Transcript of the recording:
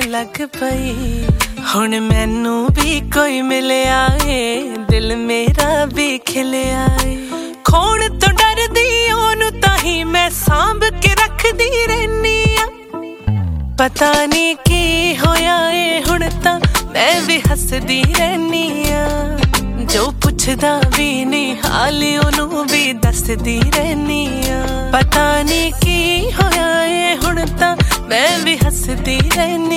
लग पई हुण मैनू भी कोई मिलिया ए दिल मेरा भी खिलिया ए खोण तो डरदी ओनू ताही मैं सांभ के रखदी रहनी आ पता नहीं की होया ए हुण तां मैं भी हसदी रहनी आ जो पुछदा भी नहीं हाल ओनू भी दसदी रहनी आ पता नहीं की होया ए हुण तां मैं भी हसदी रहनी